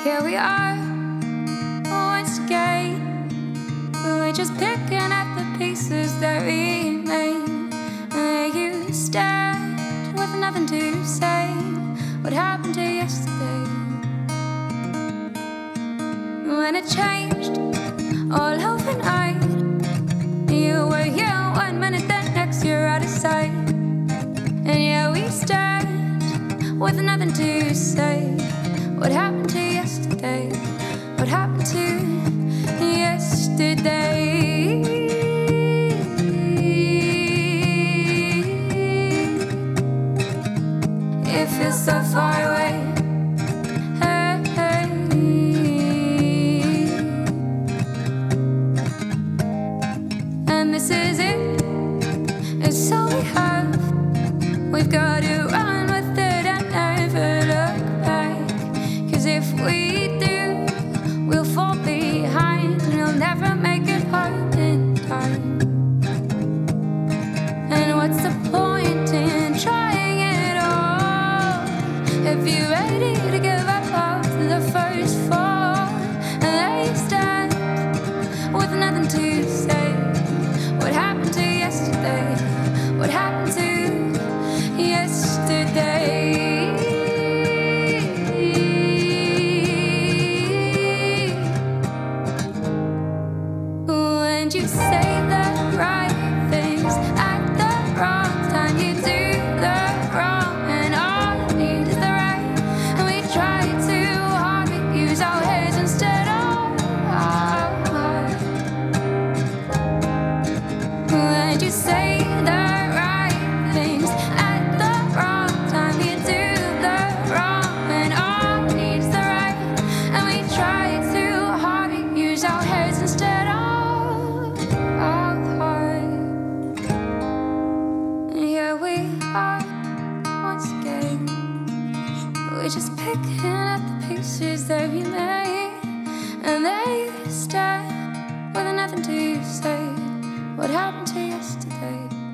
Here we are, once again. We're just picking at the pieces that remain. And you stand with nothing to say. What happened to yesterday? When it changed all overnight. You were here 1 minute, then next you're out of sight. And yeah, we stand with nothing to say. What happened to yesterday? What happened to yesterday? It feels so far away. Hey, hey. And this is it. It's all we have. We've got to run with it and never look back. 'Cause if we do, we'll fall behind and we'll never make it home in time. And what's the point in trying it all if you're ready to give up after the first fall? And there you stand with nothing to say. What happened to yesterday? What happened to yesterday? When you say the right things at the wrong time, you do the wrong, and all I need is the right. And we try too hard, we use our heads instead of our heart. When you say the right things at the wrong time, you do the wrong, and all I need is the right. And we try too hard, we use our heads instead of our heart. And here we are once again. We're just picking at the pieces that remain. And there you stand with nothing to say. What happened to yesterday?